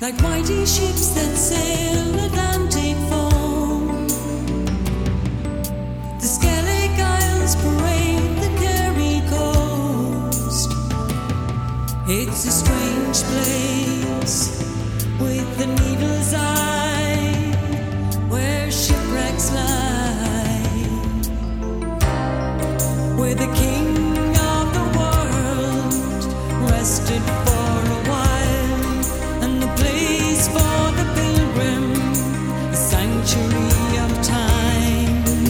like mighty ships that sail Atlantic foam. The Skellig Isles parade the Kerry coast. It's a strange place with the needle's eye where shipwrecks lie, where the king of the world rested for a while, and the place for the pilgrim, a sanctuary of time.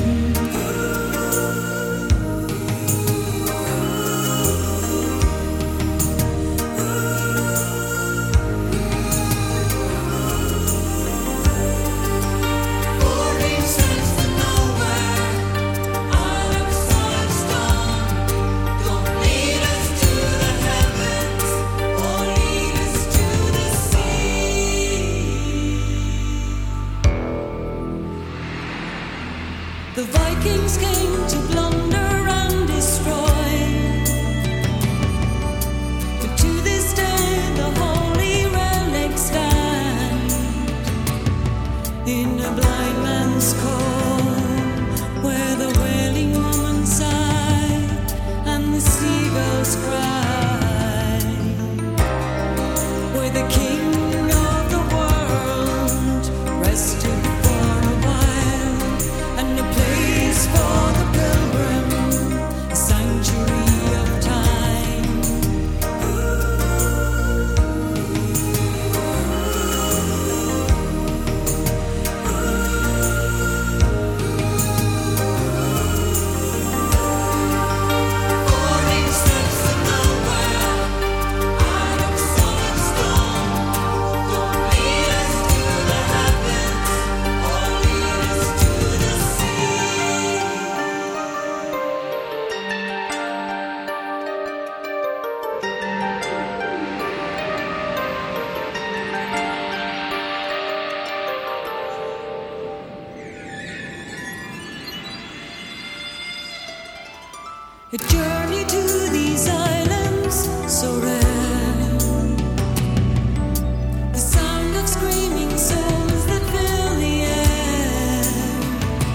The Vikings came to plunder and destroy, but to this day the holy relics stand in a blind man's cove, where the wailing woman sigh and the seagulls cry, where the king of the world rested for a while, and a place for the pilgrim, a sanctuary of time. Falling steps of nowhere, out of solid stone. Don't lead us to the heavens, or lead us to the sea. A journey to these islands so rare, the sound of screaming souls that fill the air,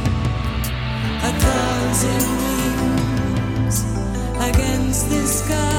1,000 wings against the sky.